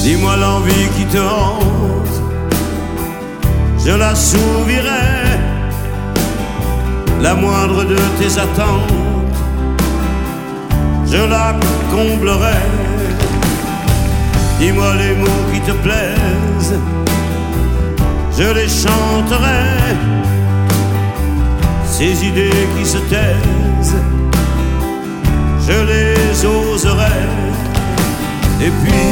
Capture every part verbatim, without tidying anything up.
Dis-moi l'envie qui te hante, je l'assouvirai. La moindre de tes attentes, je la comblerai. Dis-moi les mots qui te plaisent, je les chanterai. Ces idées qui se taisent, je les oserai. Et puis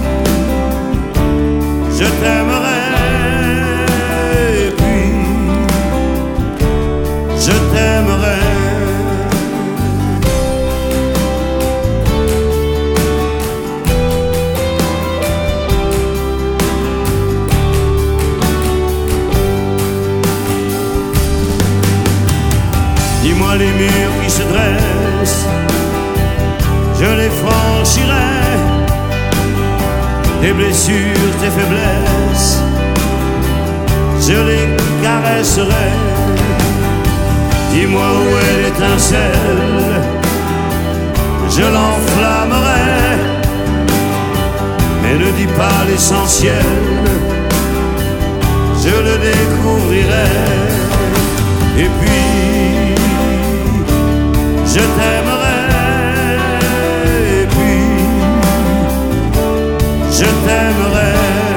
je t'aimerai, et puis je t'aimerai. Dis-moi les murs qui se dressent, je les franchirai. Tes blessures, tes faiblesses, je les caresserai. Dis-moi où est l'étincelle, je l'enflammerai. Mais ne dis pas l'essentiel, je le découvrirai. Et puis je t'aimerai, et puis je t'aimerai.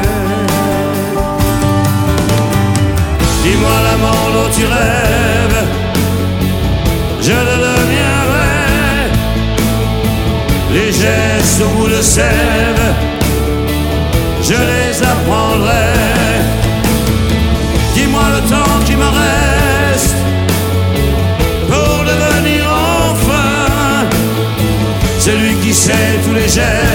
Dis-moi l'amant dont tu rêves, je le deviendrai. Les gestes au bout de sève, je les apprendrai. Dis-moi le temps qui me reste pour devenir enfin celui qui sait tous les gestes